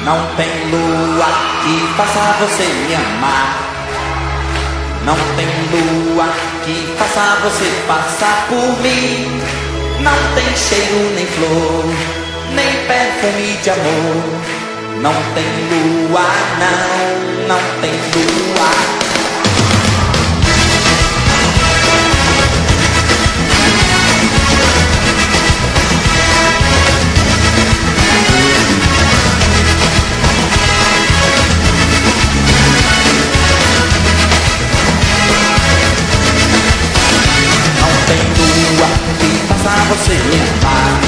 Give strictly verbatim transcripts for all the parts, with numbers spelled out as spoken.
Não tem lua que faça você me amar. Não tem lua que faça você passar por mim. Não tem cheiro, nem flor, nem perfume de amor. Não tem lua, não, não tem lua. Você me amar.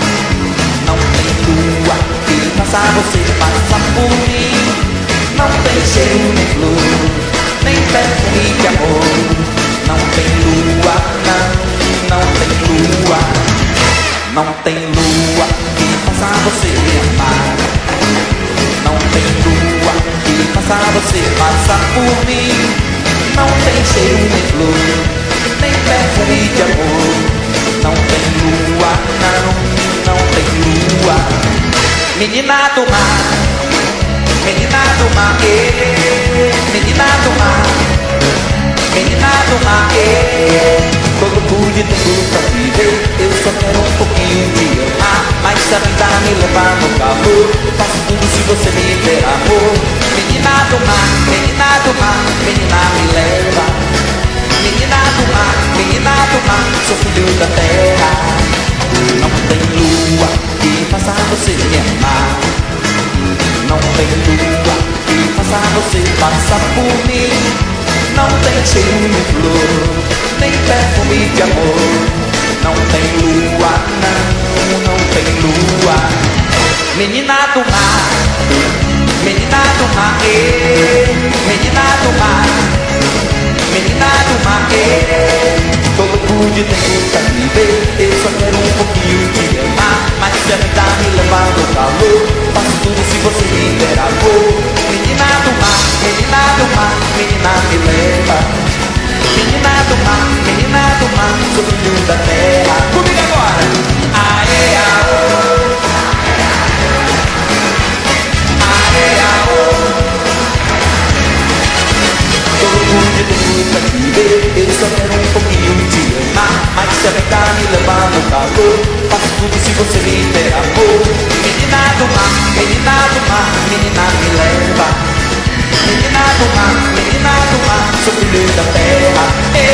Não tem lua que faça você passar por mim. Não tem cheiro, nem flor, nem perfume de amor. Não tem lua, não, não tem lua. Não tem lua que faça você me amar. Não tem lua que faça você passar por mim. Não tem cheiro, nem flor, nem perfume de amor. Não tem lua, não, não tem lua. Menina do mar, menina do mar, eh, menina do mar, menina do mar, eh. Todo pude tempo pra viver, eu só quero um pouquinho de amar. Mas se a vida me levar no calor, eu faço tudo se você me der amor. Menina do mar, menina do mar, menina me leva. Menina do mar, menina do mar, sou filho da terra. Não tem lua que faça você me amar. Não tem lua que faça você passar por mim. Não tem cheiro de flor, nem perfume de amor. Não tem lua, não, não tem lua. Menina do mar, menina do mar, eh, menina do mar, menina do mar, eh. Todo pude tempo pra viver, eu só quero um pouquinho de amar. Mas se a vida me levar no calor, faço tudo se você me der amor. Menina do mar, menina do mar, menina me leva. Menina do mar, menina do mar, sou filho da terra. Comigo agora! Aê, aô, aê, aô. Todo mundo tem pra viver, eu só quero um pouquinho de amar. Mas se a vida me levar no calor, faço tudo se você me der amor. Menina do mar, menina do mar, menina me leva. Menina do mar, menina do mar, sou filho da terra.